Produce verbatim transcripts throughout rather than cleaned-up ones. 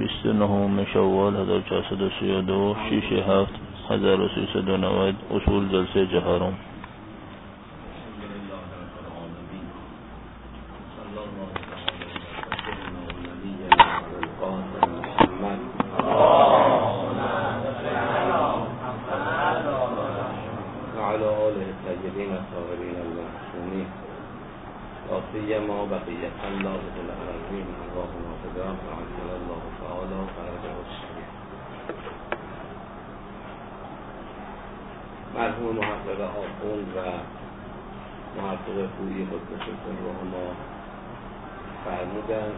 بیست و نه شوال هزار و چهارصد و سی و دو، شش هفت هزار و سیصد و نود. اصول جلسه چهارم. ما بقیت الله العظیم الله نافذا فعجل الله تعالی فرجه الشریف. مرحوم محقق آخوند و محقق خویی قدس سره ما فرمودن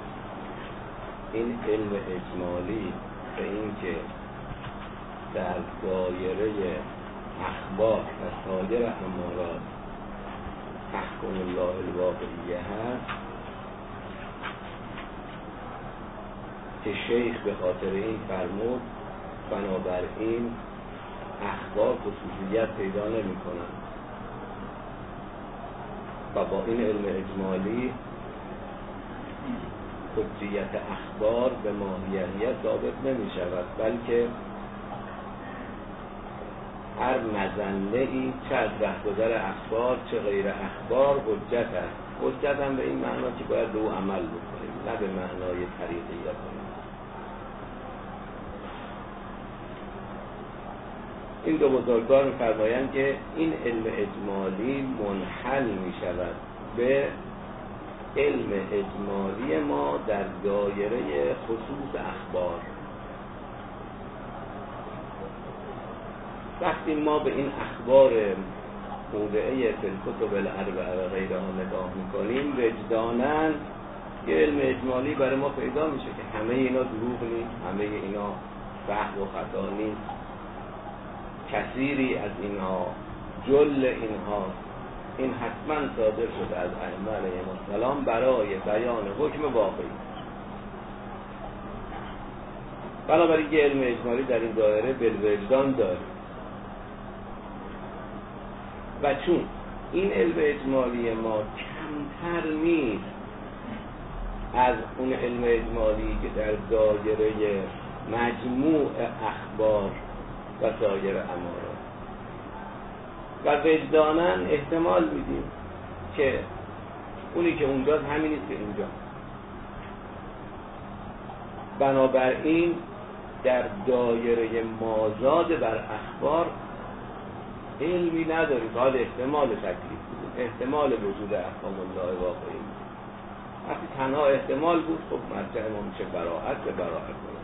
این علم اجمالی به این که در دایره اخبار و سایر امارات تحکم الله الواقعیه هست که شیخ به خاطر این فرمود بنابراین اخبار خصوصیت پیدا نمی کنند و با این علم اجمالی حجیت اخبار به ماهیت ثابت نمی شود، بلکه هر مظنه ای چه از رهگذر اخبار چه غیر اخبار حجت است. حجت هم به این معنا که باید به او عمل بکنیم، نه به معنای طریقیت. این دو بزرگوار می‌فرمایند که این علم اجمالی منحل می شود به علم اجمالی ما در دایره خصوص اخبار. وقتی ما به این اخبار موضعه فی الکتب الاربعه و غیرها نگاه میکنیم وجداناً یه علم اجمالی برای ما پیدا میشه که همه اینا دروغ نیست، همه اینا فهم و خطا نیست، کثیری از اینها جل اینها این حتما صادر شده از ائمه علیهم السلام برای بیان حکم واقعی. بنابراین یه علم اجمالی در این دایره بالوجدان داره و چون این علم اجمالی ما کمتر نیست از اون علم اجمالی که در دایره مجموع اخبار و سایر امارات و وجداناً احتمال میدیم که اونی که اونجاست همین نیست که اینجا. بنابراین در دایره مازاد بر اخبار علمی نداریم. حال احتمال تکلیف بود، احتمال وجود احکام الله واقعی. وقتی تنها احتمال بود خب مرجع ما میشه براءت به براءت بود.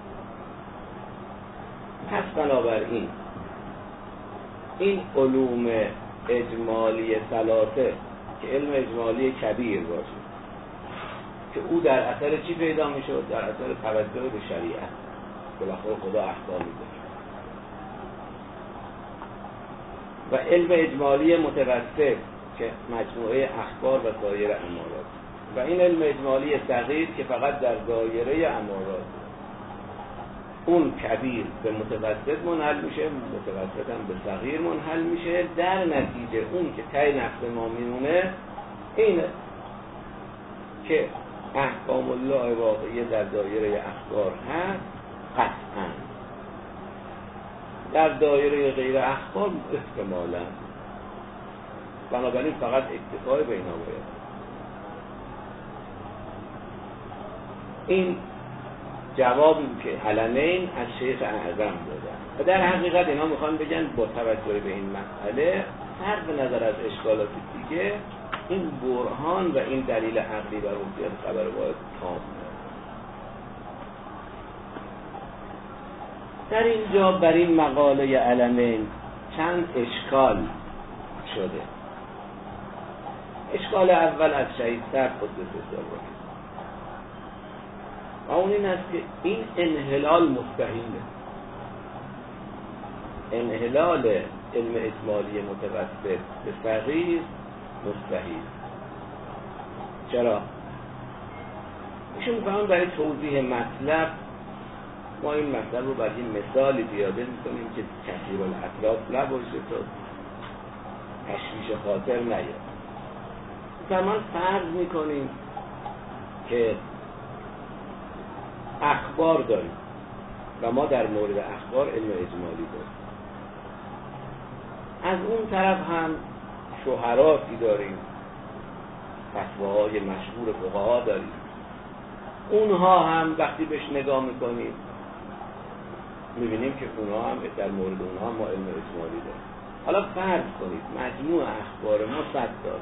پس بنابراین این علوم اجمالی ثلاثه که علم اجمالی کبیر باشه که او در اثر چی پیدا میشد؟ در اثر توجه به شریعت که بخور خدا احکام میده، و علم اجمالی متوسط که مجموعه اخبار و سایر امارات، و این علم اجمالی صغیر که فقط در دایره امارات. اون کبیر به متوسط منحل میشه، متوسط هم به صغیر منحل میشه. در نتیجه اون که ته نفس ما میمونه اینه که احکام الله واقعی در دایره اخبار هست قطعاً، در دایره غیر اخبار احتمالاً. بنابراین فقط اکتفای به اینا باید. این جوابی که علمین از شیخ اعظم دادن و در حقیقت اینا میخوان بگن با توجه به این مسئله صرف نظر از اشکالات دیگه این برهان و این دلیل عقلی و حجیت خبر باید تام. در اینجا بر این مقاله علمین چند اشکال شده. اشکال اول از شهید سر قدس سره و اون این است که این انحلال مستحیله. انحلال علم اجمالی متوسط به صغیر مستحیل. چرا؟ ایشون می‌فهمن برای توضیح مطلب ما این مطلب رو برای این مثالی پیاده می‌کنیم که کثیر الاطراف نباشه تا تشویش خاطر نیاد. مثلا فرض می‌کنیم که اخبار داریم و ما در مورد اخبار علم اجمالی داریم. از اون طرف هم شهراتی داریم، فتواهای مشهور فقها داریم، اونها هم وقتی بهش نگاه میکنیم میبینیم که اونها هم در مورد اونها ما علم اجمالی داریم. حالا فرض کنید مجموع اخبار ما صد تا،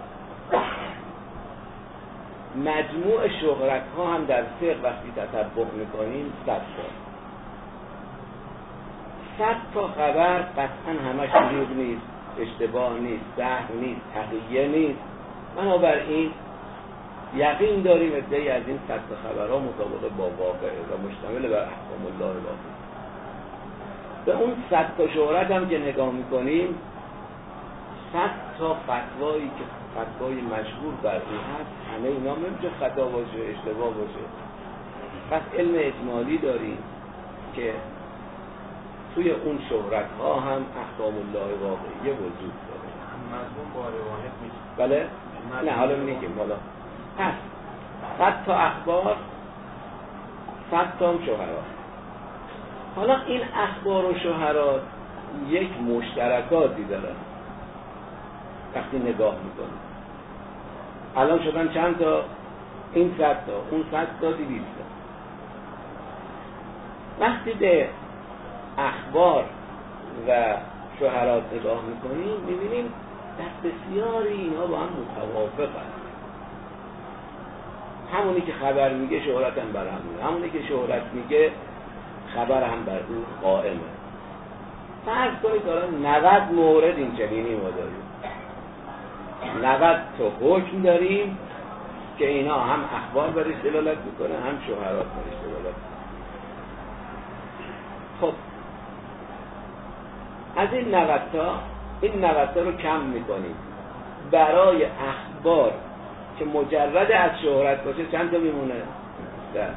مجموع شهرت ها هم در فقه وقتی تتبع میکنیم صد تا. صد تا خبر قطعا همش دروغ نیست، اشتباه نیست، سهو نیست، تقیه نیست. بنابراین یقین داریم ادعای از این صد تا خبرها مطابق با واقعه و مشتمل بر احکام الله واقعه. به اون صد تا شهرت هم که نگاه میکنیم، صد تا فتوایی که فتوای مشهور بر این هست، همه اینا نمیشه خطا باشه، اشتباه باشه. پس علم اجمالی داریم که توی اون شهرت ها هم احکام الله واقعیه وجود داره. مضمون با روایت میشه. بله؟ نه حالا میگیم حالا. پس صد تا اخبار، صد تا هم شهرات. حالا این اخبار و شهرات یک مشترکاتی دارن وقتی نگاه میکنیم. الان شدن چند تا؟ این صد تا، اون صد تا، دویست تا. وقتی به اخبار و شهرات نگاه میکنیم میبینیم در بسیاری اینا با هم متوافق هست. همونی که خبر میگه شهرت هم بر هم میگه، همونی که شهرت میگه خبر هم بر اون قائمه. فرض کنید دارن نود مورد این چنینی ما داریم، نود تا حکم داریم که اینا هم اخبار برش دلالت میکنه هم شهرات برش دلالت میکنه. خب از این نود تا این نود تا رو کم میکنیم، برای اخبار که مجرد از شهرت باشه چند تا میمونه؟ ده.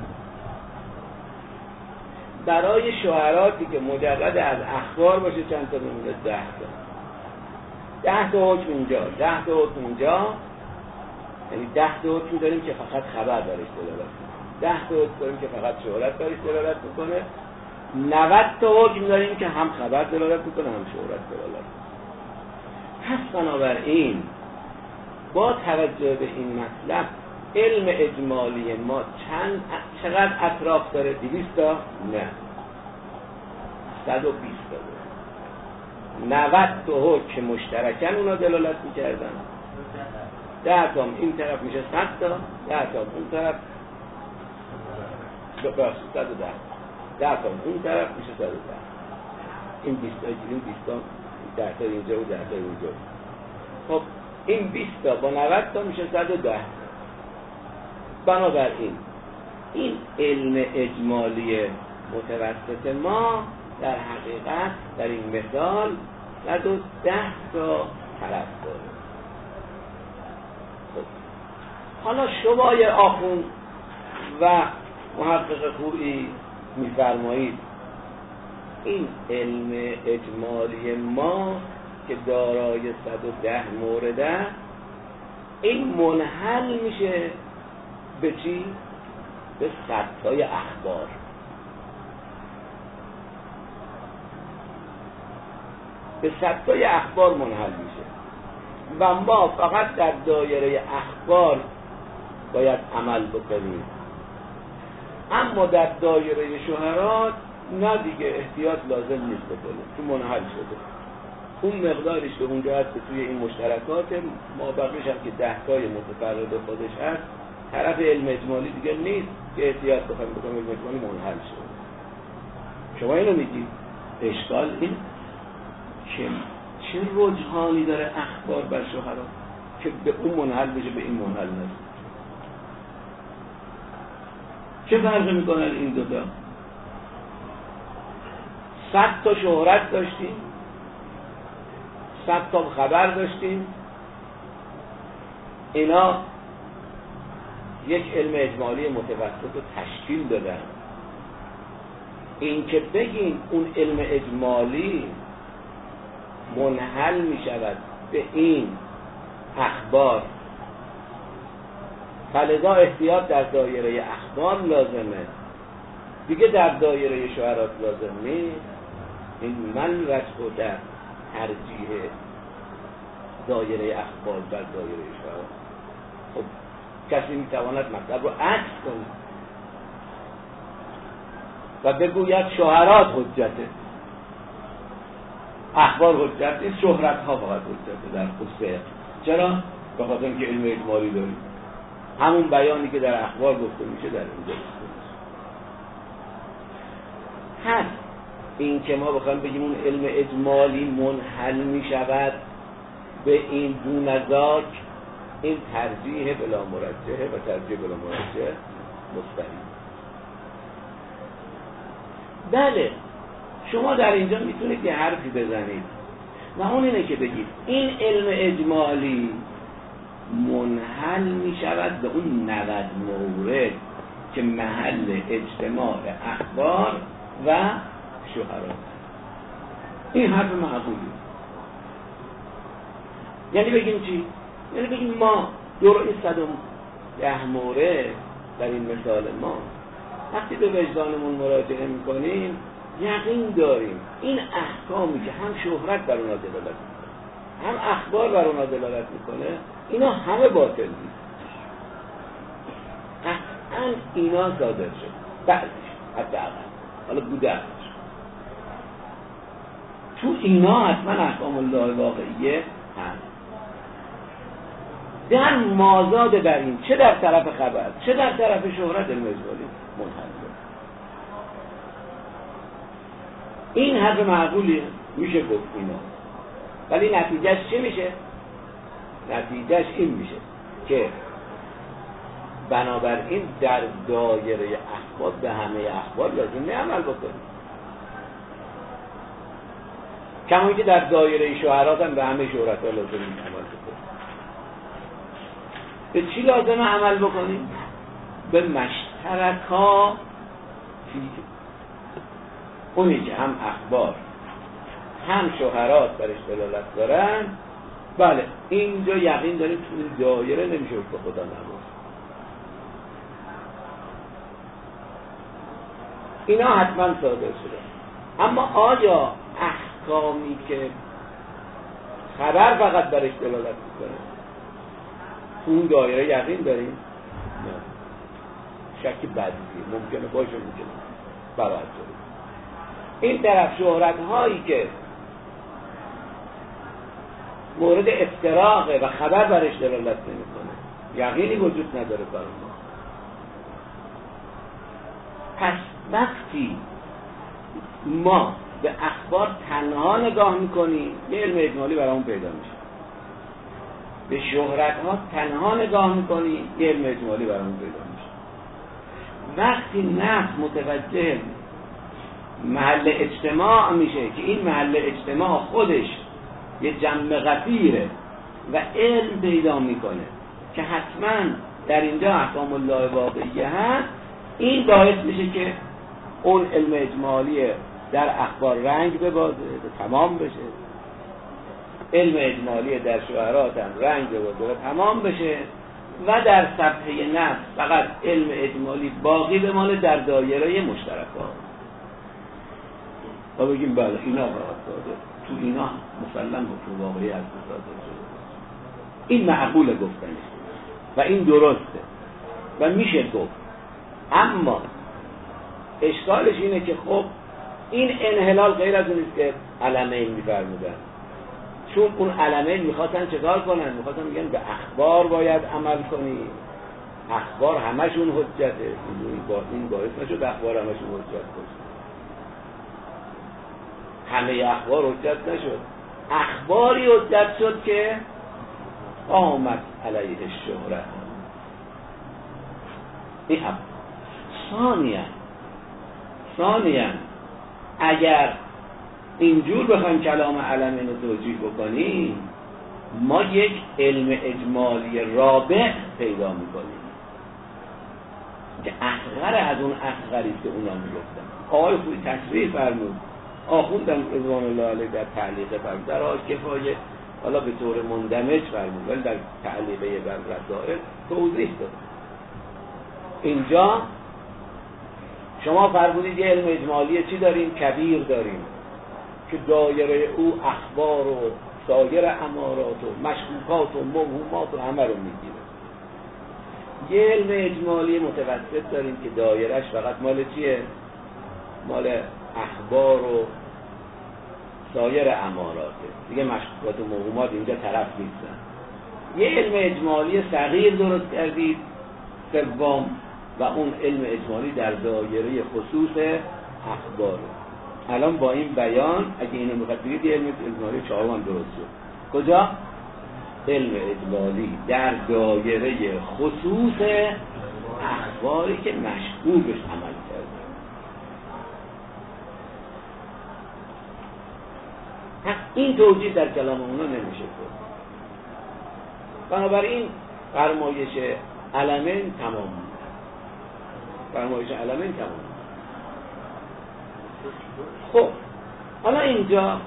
برای شهراتی که مجرد از اخبار باشه چند تا میمونه؟ ده تا. ده تا حکم اینجا، ده تا حکم اینجا، یعنی ده تا حکم داریم که فقط خبر برش دلالت میکنه، ده تا حکم داریم که فقط شهرت برش دلالت میکنه، نود تا حکم داریم که هم خبر دلالت میکنه هم شهرت دلالت میکنه. پس بنابراین با توجه به این مطلب علم اجمالی ما چند چقدر اطراف داره؟ دویست تا؟ نه، صد و بیست تا داره. نود تا حکم مشترکن اونا دلالت میکردن، ده تا این طرف میشه صد تا، ده تا اون طرف ببخشید صد و ده، ده تا اون طرف میشه صد و ده. این بیست تا این بیست تا، ده تا اینجا و ده تا اینجا. خب این بیست تا با نود تا میشه صد و ده. بنابراین این علم اجمالی متوسط ما در حقیقت در این مثال صد و ده تا طرف داره. خب حالا شمای آخوند و محقق خویی میفرمایید این علم اجمالی ما که دارای صد و ده مورده، این منحل میشه به چی؟ به صدتای اخبار. به صدتای اخبار منحل میشه و ما فقط در دایره اخبار باید عمل بکنیم. اما در دایره شهرات نه دیگه، احتیاط لازم نیست بکنیم، تو منحل شده. اون مقدارش که اونجا هست که توی این مشترکات، ما بقیش هم که ده تای متفرد خودش هست، طرف علم اجمالی دیگه نیست که احتیاط بخوایم بکنیم علم اجمالی منحل شده. شما اینو میگید اشکال این که چه رجحانی داره اخبار بر شهرات که به اون منحل بشه به این منحل نشه؟ چه فرقی میکنه این دوتا؟ صد تا شهرت داشتیم، صد تا خبر داشتیم، اینا یک علم اجمالی متوسط رو تشکیل دادن. این که بگیم اون علم اجمالی منحل می شود به این اخبار، فلذا احتیاط در دایره اخبار لازمه. دیگه در دایره شعرات لازم نیست. این من رشد در ترجیح دایره اخبار در دایره شعرات. خب کسی میتواند مطلب رو عکس کنه و بگوید شعرات حجته، اخبار حجت نیست، شهرت ها فقط حجته در خصوص. چرا؟ به خاطر اینکه علم اجمالی داریم، همون بیانی که در اخبار گفته میشه در اینجا گفته میشه. هست این که ما بخوایم بگیم اون علم اجمالی منحل میشود به این دونزاک، این ترجیح بلا مرجحه و ترجیح بلا مرجح مستحیل. بله شما در اینجا میتونید یه حرفی بزنید و اون اینه که بگید این علم اجمالی منحل میشود به اون نود مورد که محل اجتماع اخبار و شهرات. این حرف معقولی. یعنی بگیم چی؟ یعنی بگیم ما دور این صد و ده مورد در این مثال ما وقتی به وجدانمون مراجعه میکنیم یقین داریم این احکامی که هم شهرت بر اونا دلالت میکنه هم اخبار بر اونا دلالت میکنه اینا همه باطل نیست. قطعا اینا صادر شد بعضیش حداقل حالا بوده است. تو اینا حتما احکام الله واقعیه هست. در مازاد بر این چه در طرف خبر چه در طرف شهرت علم اجمالی منحل. این حرف معقولیه، میشه گفت اینا، ولی نتیجهش چی میشه؟ نتیجهش این میشه که بنابراین در دایره اخبار به همه اخبار لازم نه عمل بکنیم، کما اینکه در دایره شهرات هم به همه شهرت ها لازم نه عمل بکنیم. به چی لازم عمل بکنیم؟ به مشترکا فیه، اونی که هم اخبار هم شهرات برش دلالت دارن. بله اینجا یقین داریم تو این دایره نمیشه به خدا نبود. اینا حتما صادر شده. اما آیا احکامی که خبر فقط برش دلالت میکنه تو اون دایره یقین داریم؟ نه، شک بدیه، ممکنه باشه ممکنه برای این طرف شهرت هایی که مورد افتراقه و خبر برش دلالت نمیکنه یقینی وجود نداره برای ما. پس وقتی ما به اخبار تنها نگاه میکنیم یه علم اجمالی برامون پیدا میشه، به شهرت ها تنها نگاه میکنیم یه علم اجمالی برامون پیدا میشه. وقتی نفس متوجه محل اجتماع میشه که این محل اجتماع خودش یه جمع غفیره و علم پیدا میکنه که حتما در اینجا احکام الله واقعیه هست، این باعث میشه که اون علم اجمالی در اخبار رنگ ببازه، تمام بشه، علم اجمالی در شعرات هم رنگ ببازه تمام بشه و در صفحه نفس فقط علم اجمالی باقی بمانه در دایره مشترکات. و بگیم بله اینا فقط صادر، تو اینا مسلم حکم واقعی از صادر شده. این معقول گفتنه و این درسته و میشه گفت. اما اشکالش اینه که خب این انحلال غیر از اون است که علمین میفرمودن، چون اون علمین میخواستن چکار کنن؟ میخواستن میگن به اخبار باید عمل کنی، اخبار همشون حجته. این باعث نشد اخبار همشون حجت باشه، همه اخبار حجت نشد، اخباری حجت شد که آمد علیه الشهرت. این هم ثانیاً ثانیاً اگر اینجور بخوایم کلام علمین رو توجیه بکنیم ما یک علم اجمالی رابع پیدا میکنیم که اصغر از اون اصغری که اونا میگفتن. آقای خوی تصریح فرمود، آخوندم رضوان الله علیه در تعلیق فرمود، در آج کفایه حالا به طور مندمج فرمود ولی در تعلیقه بر رسائل توضیح داد. اینجا شما فرمودید یه علم اجمالی چی داریم؟ کبیر داریم که دایره او اخبار و سایر امارات و مشکوکات و موهومات و همه رو میگیره. یه علم اجمالی متوسط داریم که دایرهش فقط مال چیه؟ مال اخبار و سایر اماراته، دیگه مشکوکات و موهومات اینجا طرف نیستن. یه علم اجمالی صغیر درست کردید سوم، و اون علم اجمالی در دایره خصوص اخباره. الان با این بیان اگه اینو میخواد بگید یه علم اجمالی چهارم هم درست شد. کجا؟ علم اجمالی در دایره خصوص اخباری که مشکوکش عمل کرده. پس این توجیه در کلام اونا نمیشه کرد. بنابراین فرمایش علمین تمام، فرمایش علمین تمام. خب حالا اینجا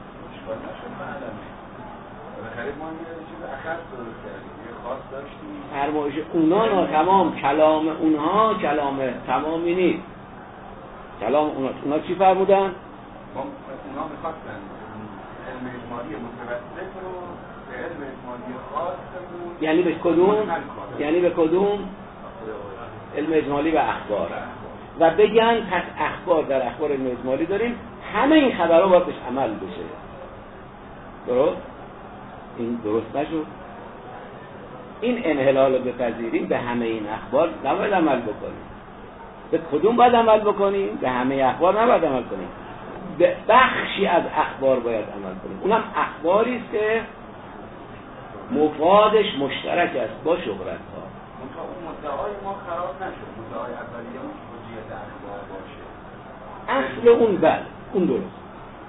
فرمایش اونا ناتمام، کلام اونها کلام تمامی نیست. کلام اونا اونا چی فرمودن؟ اونا میخواستن علم اجمالی متوسط رو به علم اجمالی خاص، یعنی به کدوم؟ یعنی به کدوم؟ علم اجمالی و اخبار. و بگن پس اخبار در اخبار علم اجمالی داریم، همه این خبرها باید بهش عمل بشه. درست؟ این درست نشد. این انحلال رو بپذیریم، به همه این اخبار نباید عمل بکنیم. به کدوم باید عمل بکنیم؟ به همه اخبار نباید عمل کنیم، به بخشی از اخبار باید عمل کنیم. اونم اخباری است که مفادش مشترک است با شهرت ها. اون مدعای ما خراب نشد، مدعای اولیه اون حجیت اخبار باشه. اصل اون بله، اون درست.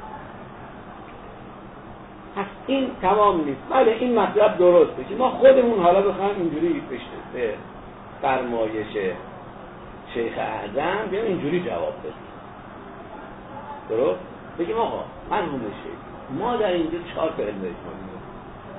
پس این تمام نیست. بله این مطلب درسته که ما خودمون حالا بخوایم اینجوری به فرمایش شیخ اعظم بیان اینجوری جواب بدیم. درست؟ بگیم آقا مرحوم شیخ، ما در اینجا چهار تا علم اجمالی داریم.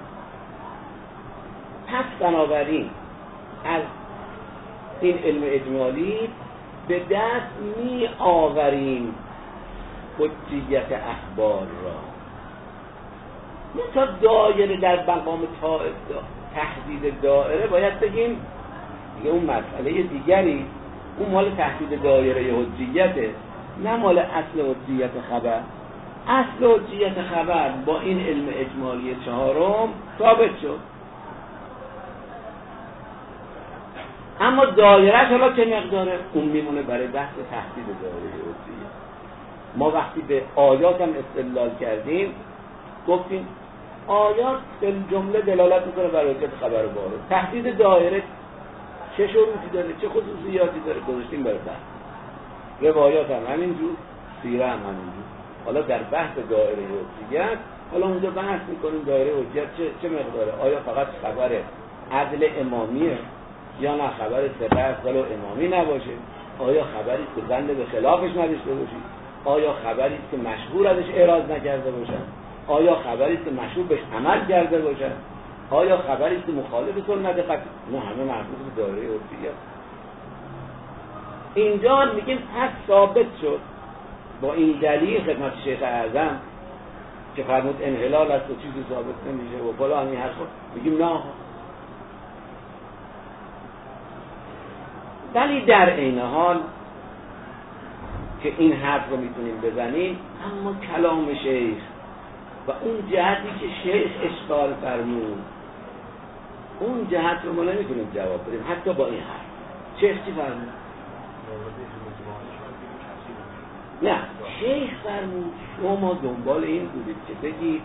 پس بنابراین از این علم اجمالی به دست می آوریم حجیت اخبار را. نه تا دایره در مقام تحدید دایره باید بگیم دیگه اون مسئله دیگری، اون مال تحدید دایره حجیته، نه مال اصل حجیت خبر. اصل حجیت خبر با این علم اجمالی چهارم ثابت شد. اما دایرهش حالا چه مقداره؟ اون میمونه برای بحث تحدید دایره حجیت. ما وقتی به آیات هم استدلال کردیم گفتیم آیات به جمله دلالت میکنه بر حجیت خبر وارد. تحدید دایره چه شروطی داره، چه خصوصیاتی داره، گذاشتیم برای بحث. روایات هم همینجور، سیره هم همینجور. حالا در بحث دایره حجیت حالا اونجا بحث میکنیم دایره حجیت چه, چه مقداره. آیا فقط خبر عدل امامیه یا نه خبر ثقه ولو امامی نباشه؟ آیا خبری که بنده به خلافش نداشته باشید؟ آیا خبری که مشهور ازش اعراض نکرده باشن؟ آیا خبری که مشهور بهش عمل کرده باشن؟ آیا خبری که مخالف سنت قطعی؟ نه همه مربوط به دایره حجیت. اینجا میگیم پس ثابت شد با این دلیل خدمت شیخ اعظم که فرمود انحلال است و چیزی ثابت نمیشه و فلان این حرفا، میگیم نه. ولی در عین حال که این حرف رو میتونیم بزنیم، اما کلام شیخ و اون جهتی که شیخ اشکال فرمود، اون جهت رو ما نمیتونیم جواب بدیم حتی با این حرف. شیخ چی فرمود؟ نه، شیخ فرمود شما دنبال این بودید که بگید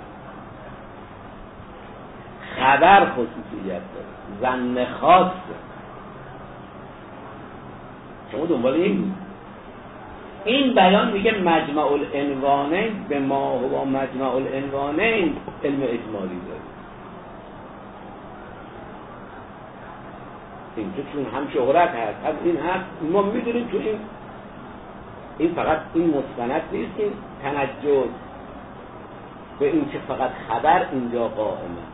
خبر خصوصیت داره، ظن خاص. شما دنبال این بود. این بیان میگه مجمع العنوانین به ما هو مجمع العنوانین علم اجمالی داره. این چون هم شهرت هست هم این هست، ما میدونیم تو این این فقط این مستند نیست، این تنجز به این که فقط خبر اینجا قائمه،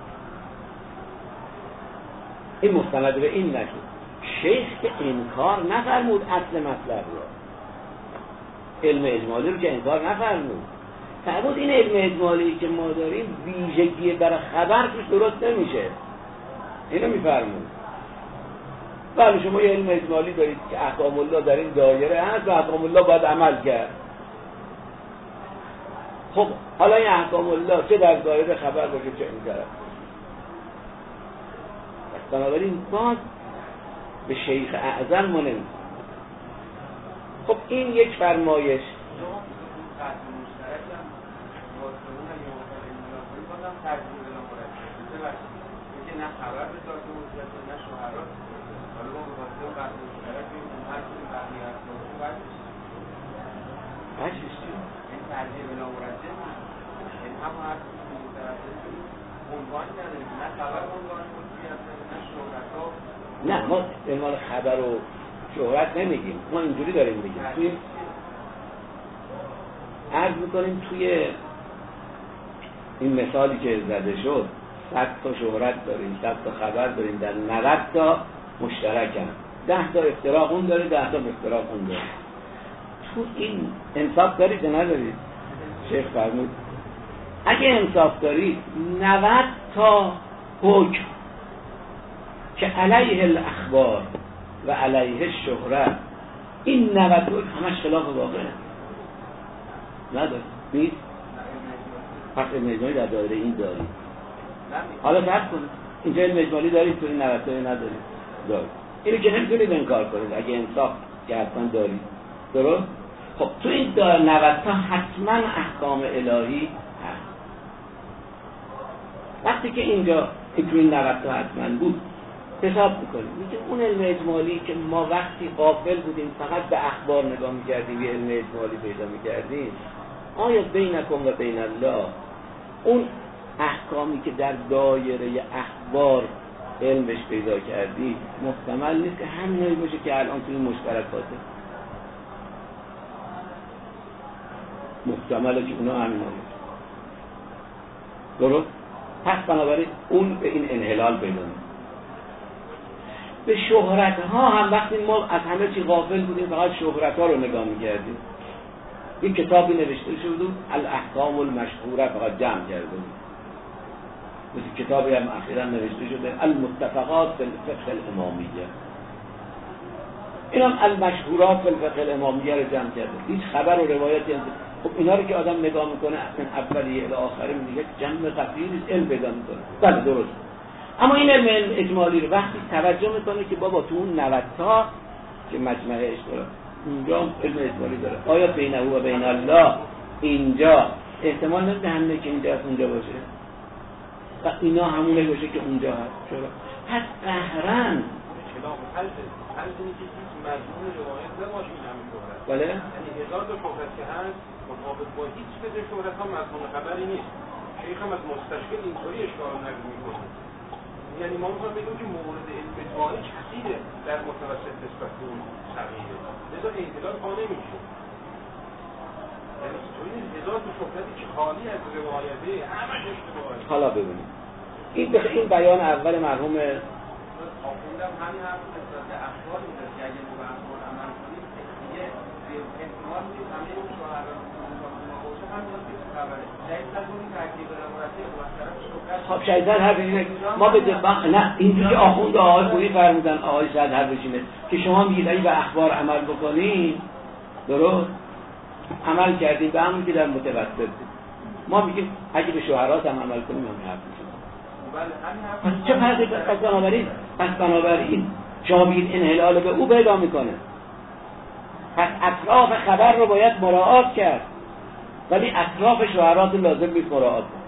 این مستند به این نشد. شیخ که انکار نفرمود اصل مطلب را، علم اجمالی رو که انکار نفرمود. فرمود این علم اجمالی که ما داریم ویژگی برای خبر توش درست نمیشه. اینو میفرمود. بله شما یه علم اجمالی دارید که احکام الله در این دایره هست و احکام الله باید عمل کرد. خب حالا این احکام الله چه در دایره خبر باشه چه این طرف. بنابراین باز به شیخ اعظم ما نمید. خب این یک فرمایش. نه خبر به ذات موجود نه شوهرات حالا ما به واسطه اون بحث مشترک این هر کدوم بقیه هست بچه‌ش چی؟ این ترجیح بلا مرجح این همون هر کدوم مترجم عنوان نداریم نه خبر عنوان موجودیت نه شهرت‌ها. نه ما عنوان خبر و شهرت نمیگیم، ما اینجوری داریم میگیم. توی عرض میکنیم توی این مثالی که زده شد صد تا شهرت داریم، صد تا خبر داریم، در نود تا مشترک هم، ده تا افتراق اون داره، ده تا افتراق اون داره. تو این انصاف دارید یا ندارید؟ شیخ فرمود اگه انصاف دارید نود تا حکم که علیه الاخبار و علیه الشهرت، این نود حکم همش خلاف واقعه نداره نیست. پس علم اجمالی در دایره این دارید. حالا فرض کنید اینجا علم اجمالی دارید تو این نود تا ندارید. دارید. اینو که نمیتونید انکار کنید اگه انصاف که حتما دارید. درست؟ خب تو این نود تا حتما احکام الهی هست. وقتی که اینجا این تو این نود تا حتما بود حساب میکنیم میگه اون علم اجمالی که ما وقتی غافل بودیم فقط به اخبار نگاه میکردیم یه علم اجمالی پیدا میکردیم، آیا بینکم و بین الله اون احکامی که در دایره اخبار علمش پیدا کردی محتمل نیست که همینایی باشه که الان توی مشترکاته؟ محتمله که اونا همین باشه. درست؟ پس بنابراین اون به این انحلال پیدا می‌کنه. به شهرت ها هم وقتی ما از همه چی غافل بودیم فقط شهرت ها رو نگاه می‌کردیم، یک کتابی نوشته شده الاحکام المشهوره فقط جمع کرده بود، مثل کتابی هم اخیراً نوشته شده المتفقات فی الفقه الامامیه، این هم المشهورات فی الفقه الامامیه رو جمع کرده. هیچ خبر و روایتی هم. خب اینا رو که آدم نگاه میکنه من اولیه الی آخره میگه جمع غفیر علم پیدا میکنه. بله درست. اما این علم اجمالی رو وقتی توجه میکنه که بابا تو اون نود تا که مجمع اشتراک اونجا علم اجمالی داره، آیا بینه و بین الله اینجا احتمال نمیده همونه که اینجا هست اونجا باشه و اینا همونه باشه که اونجا هست. چرا؟ پس قهرن خلاف حل حل اینه که هیچ مضمون روایت نباشه این همین شهرت. بله؟ یعنی هزار تا شهرت که هست مطابق با هیچ بده شهرت ها مضمون خبری نیست. شیخ هم از مستشکل اینطوری اشکال نگو میکنه. یعنی ما میخوایم بگیم که مورد علم اجمالی کثیره در متوسط نسبت به اون صغیره، لذا احتلال پا نمیشه. یعنی اینطوری نیست هزار تا شهرتی که خالی از روایته همش اشتباهه. حالا ببینیم این بخ... این بیان اول مرحوم آخوندم همین هم نسبت به اخبار میده که اگه ما به اخبار عمل کنیم دیگه به احتمال میدیم همه اون شوهران ما باشه همین هم که خبره شاید تکنی ترکیب رمورتی خب شایدن هر بشینه ما به دبخ نه اینجوری آخوند آقای خویی فرمودن آقای شاید هر بشینه که شما میگید اگه به اخبار عمل بکنید درست عمل کردید به همون که در متوسط بود. ما میگیم اگه به شوهرات هم عمل کنیم هم حرف میشیم. پس چه فرقی پس بنابراین پس بنابراین شما بگید انحلال به او پیدا میکنه، پس اطراف خبر رو باید مراعات کرد ولی اطراف شوهرات لازم نیست مراعات کرد.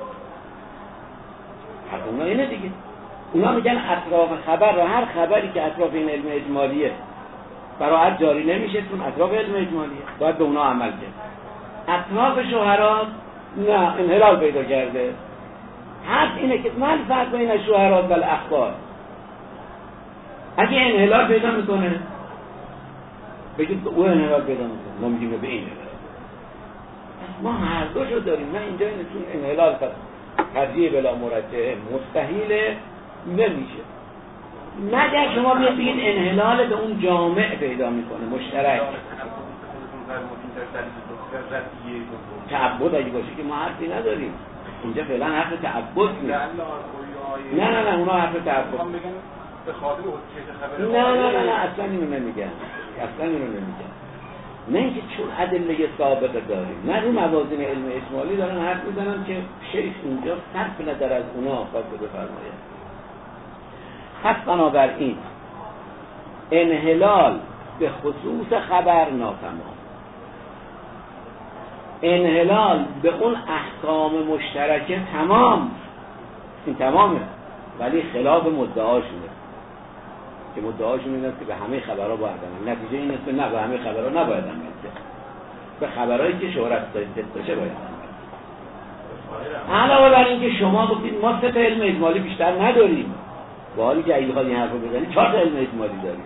حتی اونا اینه دیگه، اونا میگن اطراف خبر رو هر خبری که اطراف این علم اجمالیه براعت جاری نمیشه چون اطراف علم اجمالیه باید به اونا عمل کرد. اطراف شوهرات نه انحلال پیدا کرده. حرف اینه که من فرق بین شوهرات و الاخبار اگه انحلال پیدا میکنه بگید او انحلال پیدا میکنه ما میگیم به این ما هر دوشو داریم. نه اینجا اینه چون انحلال پس ترجیح بلا مرجحه مستحیله نمیشه مگر شما بیاد بگید انحلال به اون جامع پیدا میکنه مشترک. تعبد اگه باشه که ما حرفی نداریم اینجا فعلا حرف تعبد نیست. نه نه نه اونا حرف تعبد به خاطر خبر نه نه نه نه اصلا اینو نمیگن، اصلا اینو نمیگن. نه اینکه چون ادله سابقه داریم، نه رو موازین علم اجمالی دارن حرف میزنن که شیخ اینجا صرف نظر از اونا خواسته بفرماید. پس بنابراین انحلال به خصوص خبر ناتمام، انحلال به اون احکام مشترکه تمام، این تمامه، ولی خلاف مدعاشونه که مدعاشون این است که به همه خبرها باید عمل. نتیجه این است که نه به همه خبرها نباید عمل کرد، به خبرهایی که شهرت داشته باید عمل. علاوه بر این که شما گفتید ما سه تا علم اجمالی بیشتر نداریم، با حالی که اگه بخواد این حرف رو بزنید چهار تا علم اجمالی داریم.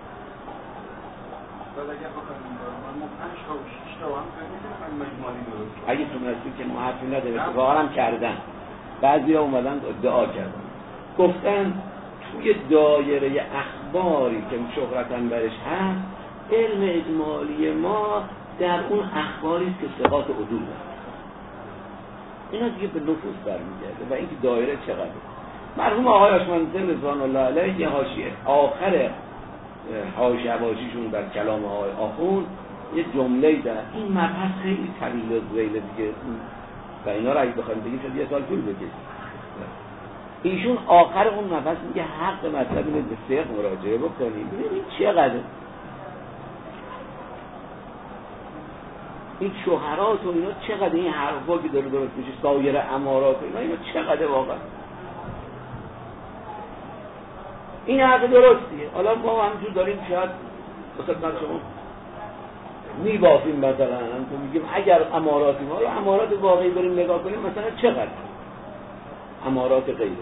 اگه تونستی که ما حرفی نداریم، اتفاقا هم کردن، بعضی ها اومدن ادعا کردن، گفتن توی دایره اخباری که شهرتاً برش هست، علم اجمالی ما در اون اخباری است که ثقات عدول هست. اینا دیگه به نفوذ برمیگرده و اینکه دایره چقدر. مرحوم آقای آشمانزه رضوان الله علیه یه حاشیه آخر حاشیه حواشیشون در کلام آقای آخوند یه جمله‌ای داره، این مبحث خیلی طویل و ذیل دیگه و اینا رو اگه بخوایم بگیم شاید یه سال طول بکشه. ایشون آخر اون مبحث میگه حق مطلب اینه به فقه مراجعه بکنیم ببینید چقدر این شهرات و اینا چقدر این حرفا که داره درست میشه، سایر امارات و اینا اینا چقدر واقعا این حرف درستیه. حالا ما همینجور داریم شاید بخاطر شما میبافیم، مثلا هم تو میگیم اگر اماراتی ما یا امارات واقعی بریم نگاه کنیم مثلا چقدر امارات غیره.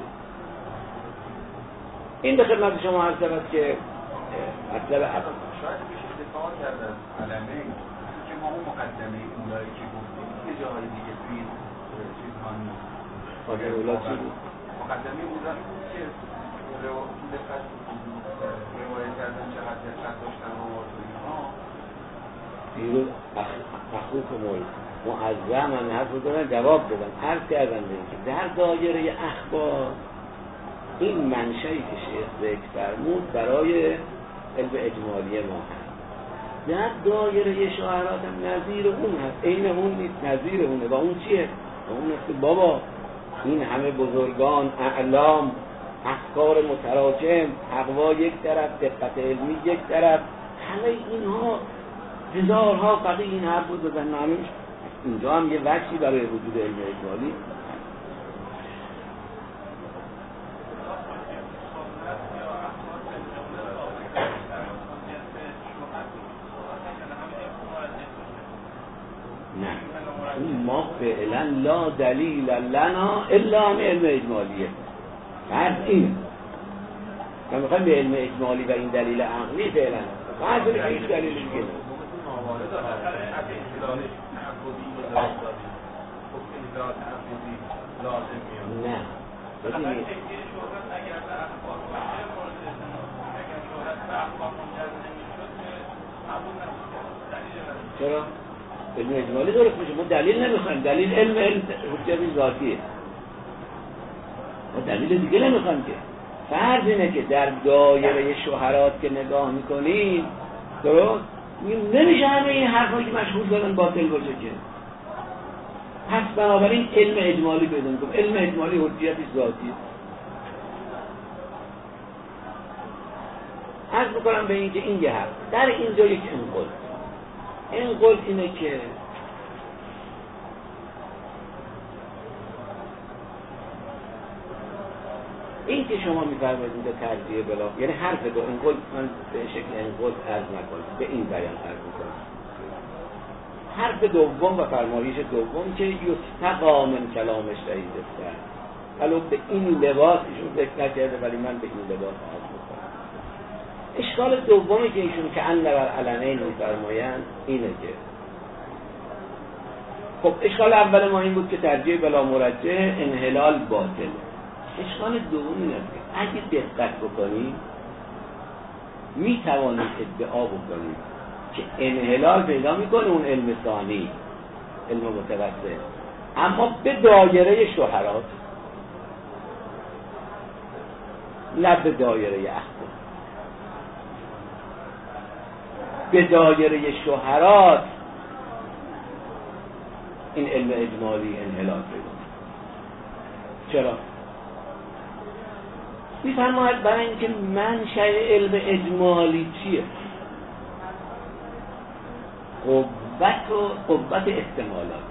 این به خدمت شما عرض شود که مطلب اصلا شاید بشه دفاع کرد از علمه که ما اون مقدمه اولایی که گفتیم یه جاهای دیگه توی چیز ها نیست. آده اولا چی بود؟ مقدمه اولایی بود که روایت کردن چقدر دقت داشتن و ها دیروز مخلوق مورد معظم هم حرف رو دارن جواب دادن، عرض کردن که در دایره اخبار این منشایی که شیخ ذکر فرمود برای علم اجمالی ما هست، در دایره شعرات هم نظیر اون هست، این اون نیست نظیر اونه. و اون چیه؟ و اون است که بابا این همه بزرگان اعلام افکار متراکم تقوا یک طرف دقت علمی یک طرف، همه اینها هزارها فقیه این حرف رو بزن معلومش اینجا هم یه وجهی برای وجود علم اجمالی. نه ما فعلا لا دلیل لنا الا عن علم اجمالیه، فرض اینه ما میخوایم به علم اجمالی و این دلیل عقلی فعلا فرض اینه هیچ دلیل دیگه نه. ببینید چرا؟ علم اجمالی درست میشه، ما دلیل نمیخوایم، دلیل علم علم حجت ذاتیه، ما دلیل دیگه نمیخوایم که. فرض اینه که در دایره شهرات که نگاه میکنیم درست نمیشه همه این حرفایی که مشهور دارن باطل باشه که. پس بنابراین علم اجمالی پیدا میکنیم، علم اجمالی حجیتش ذاتیه. عرض میکنم به این که این یه حرف در اینجا یک انقل انقل اینه که این که شما میفرمایید اینجا ترجیح بلا، یعنی حرف دو انقل، من به شکل انقل عرض نکنم، به این بیان عرض میکنم. حرف دوم و فرمایش دوم که یستقا من کلامش رئیس است، ولو به این لباس ایشون ذکر نکرده ولی من به این لباس عرض میکنم. اشکال دومی که ایشون که ان بر علنین میفرمایند اینه که خب اشکال اول ما این بود که ترجیح بلا مرجح انحلال باطل. اشکال دوم این است که اگه دقت بکنید می توانید ادعا بکنید که انحلال پیدا میکنه اون علم ثانی، علم متوسط، اما به دایره شهرات، نه به دایره اخبار. به دایره شهرات این علم اجمالی انحلال پیدا میکنه. چرا؟ میفرماید برای اینکه منشأ علم اجمالی چیه؟ قوت و قوت احتمالات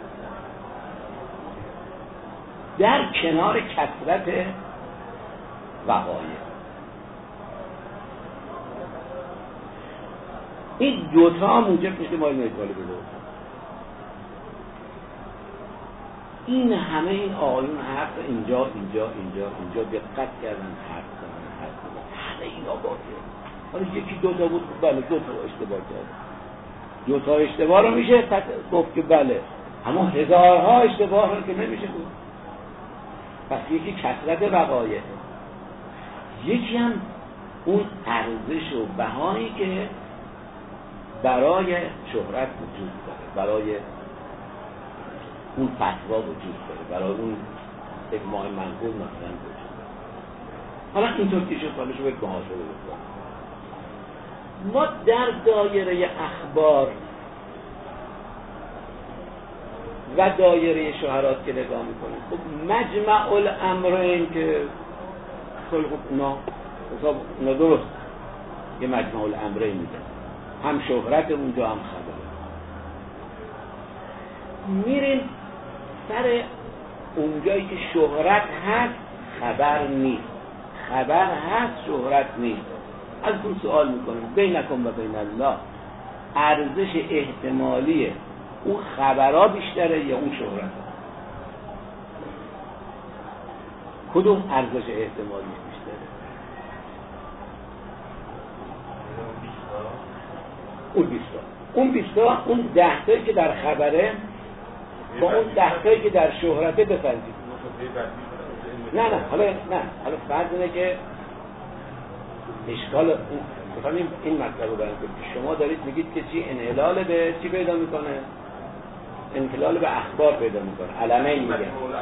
در کنار کثرت وقایع. این دوتا موجب میشه ما علم اجمالی بده. این همه این آیون حرف اینجا اینجا اینجا اینجا دقت کردن حرف کنن حرف کنن همه اینا باشه. حالا یکی دو تا بود بله دو تا اشتباه کرد، دو تا اشتباه رو میشه گفت که بله، اما هزارها اشتباه رو که نمیشه گفت. پس یکی کثرت وقایع، یکی هم اون ارزش و بهایی که برای شهرت وجود داره، برای اون فتوا وجود داره، برای اون اجماع منقول مثلا وجود داره. حالا اینطور که شد حالش رو به محاسبه بکنم. ما در دایره اخبار و دایره شهرات که نگاه میکنیم، خب مجمع الامرین که خیلی خوب اونا حساب اونا درست یه مجمع الامرین میده، هم شهرت اونجا هم خبر. میریم سر اونجایی که شهرت هست خبر نیست، خبر هست شهرت نیست. از اون سوال میکنیم بینکم و بین الله ارزش احتمالی اون خبرها بیشتره یا اون شهرت؟ کدوم ارزش احتمالی بیشتره؟ اون بیستا اون بیستا اون ده تایی که در خبره با اون ده تایی که در شهرته بپذیرید. نه نه حالا نه حالا فرض اینه که اشکال بخوام این مطلب رو بیان کنیم که شما دارید میگید که چی انحلال به چی پیدا میکنه؟ انحلال به اخبار پیدا میکنه. علمین میگن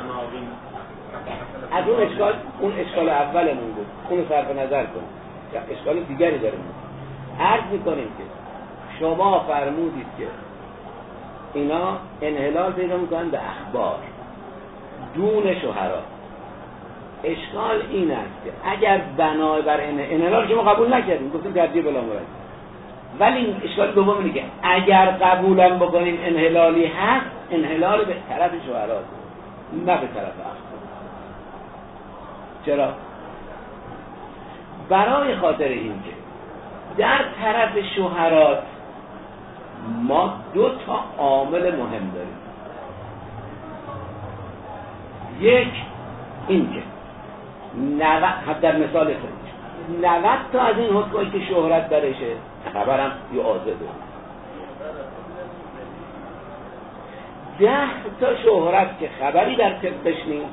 از اون اشکال، اون اشکال اولمون بود، اونو صرف نظر کنیم یا اشکال دیگری داریم. عرض میکنیم که شما فرمودید که اینا انحلال پیدا میکنن به اخبار دون شهرات. اشکال این است که اگر بنای بر انحلال شما قبول نکردیم، گفتیم ترجیح بلا مراد، ولی این اشکال دوم اینه که اگر قبولم بکنیم انحلالی هست، انحلال به طرف شهرات نه به طرف اخبار. چرا؟ برای خاطر این که در طرف شهرات ما دو تا عامل مهم داریم. یک این که نود در مثال خودش نود تا از این حکمایی که شهرت درشه خبرم یه آزده، ده تا شهرت که خبری در طبقش نیست.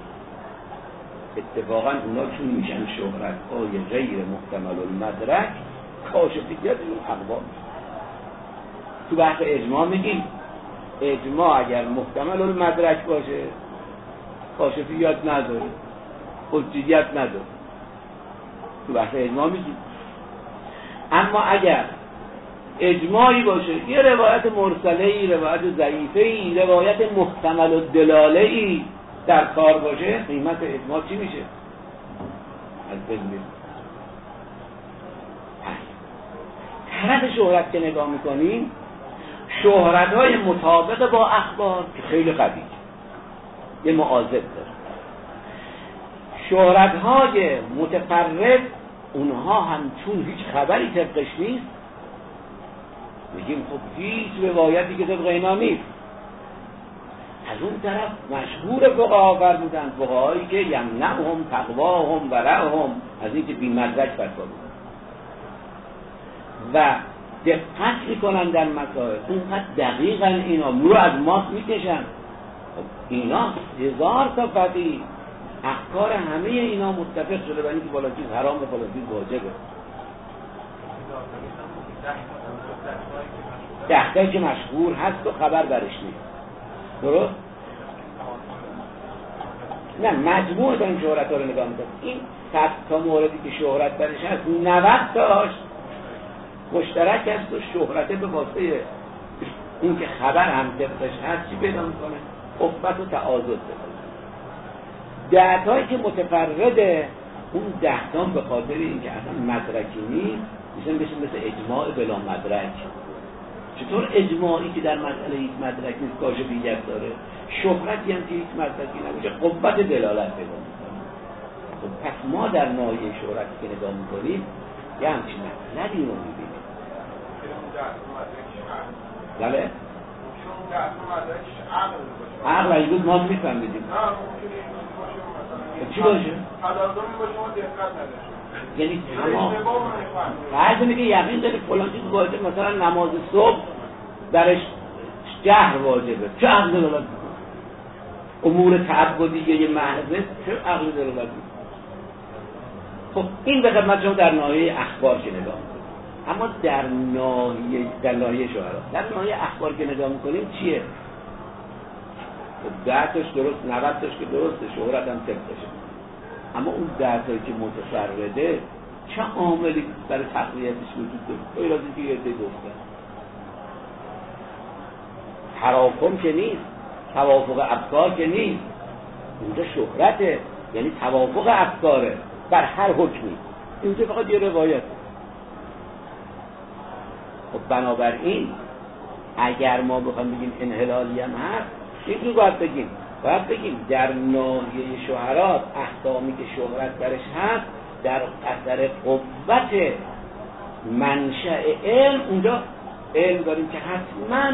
اتفاقا اونا چون میشن شهرت های غیر محتمل المدرک کاشفیت این اقوام. تو بحث اجماع میگیم اجماع اگر محتمل المدرک باشه کاشفیت نداره، حجیت نداره، تو بحث اجماع میگیم. اما اگر اجماعی باشه یه روایت مرسله‌ای، روایت ضعیفه‌ای، روایت محتمل الدلاله‌ای در کار باشه، قیمت اجماع چی میشه؟ از بین میره. طرف شهرت که نگاه میکنیم، شهرت‌های مطابق با اخبار که خیلی قوی یه معاضد داره، شهرت‌های متفرد اونها هم چون هیچ خبری طبقش نیست، میگیم خب هیچ روایتی که طبق اینا نیست. از اون طرف مشهور فقها فرمودن، فقهایی که یمنعهم تقواهم ورعهم، از این که بی مدرک فتوا میدن و دقت میکنن در مسائل، اونقدر دقیقاً اینا رو از ماست میکشن. خب اینا هزار تا فقیه افکار همه اینا متفق شده برای اینکه فلان چیز حرام و فلان چیز واجبه. دهتایی که مشهور هست و خبر برش نیست. درست؟ نه مجموع تا این شهرت ها رو نگاه میکنم. این صد تا موردی که شهرت برش هست نود تاش مشترک است و شهرته به واسطه این که خبر هم طبقش هست چی پیدا میکنه؟ قوت و تعاضد پیدا. ده تایی که متفرده اون ده تا به خاطر اینکه اصلا مدرکی نیست میشن بشه مثل اجماع بلا مدرک. چطور اجماعی که در مسئله هیچ مدرک نیست کاشه بیجت داره، شهرتی هم که هیچ مدرکی نمیشه قوت دلالت پیدا میکنه. خب پس ما در ناحیه شهرتی که نگاه میکنیم یه همچین مطلبی رو میبینیم. بله؟ عقل اگه بود ما میفهمیدیم. چی باشه؟ یعنی تمام فرض میگه یقین داری فلان چیز واجب، مثلا نماز صبح درش جهر واجبه، چه عقل دلالت میکنه؟ امور تعبدیه یه محضه چه عقل دلالت میکنه؟ خب این به خدمت شما در ناحیه اخبار که نگاه میکنیم. اما در ناحیه در ناحیه شهرات، در ناحیه اخبار که نگاه میکنیم چیه؟ ده تاش درست، نود تاش که درسته، شهرت هم طبقشه. اما اون ده تایی که متفرده چه عاملی برای تقویتش وجود داره؟ غیر از اینکه یه عده گفتن تراکم که نیست، توافق افکار که نیست، اونجا شهرته، یعنی توافق افکاره بر هر حکمی. اینجا فقط یه روایت. خب بنابراین اگر ما بخوام بگیم انحلالی هم هست، اینجور باید بگیم باید بگیم در ناحیه شهرات احکامی که شهرت برش هست در اثر قوت منشأ علم، اونجا علم داریم که حتما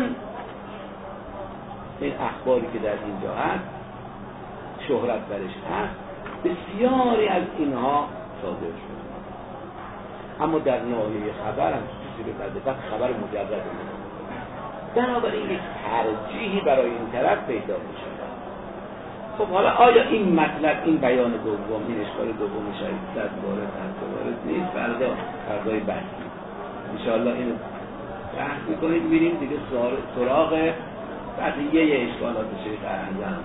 این اخباری که در اینجا هست شهرت برش هست بسیاری از اینها صادر شده. اما در ناحیه خبر هم چیزی به بعد خبر مجرد نیست. بنابراین یک ترجیحی برای این طرف پیدا میشه. خب حالا آیا این مطلب، این بیان دوم، این اشکال دوم شاید صد وارد هست وارد نیست؟ فردا فردای بحثی انشاءالله اینو بحث میکنید، میریم دیگه سراغ بقیه یه اشکالات شیخ انجام.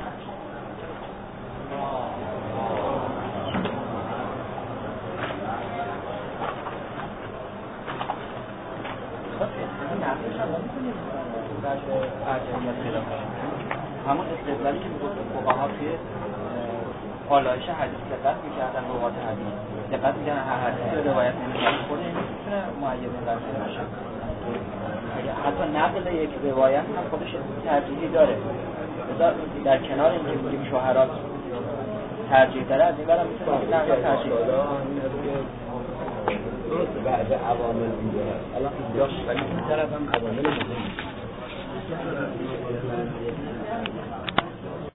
همون استدلالی که میگفت فقها توی پالایش حدیث دقت میکردن، روایت حدیث دقت میکردن، هر حدیث رو روایت نمیکنن خود این میتونه معید نظر باشه. حتی نقل یک روایت هم خودش ترجیحی داره. در کنار اینکه میگیم شهرات ترجیح داره، از این برم میتونه نقل ترجیح داره. درست بعد عوامل دیگه هست. الان اینجاش ولی این طرف هم عوامل مهمی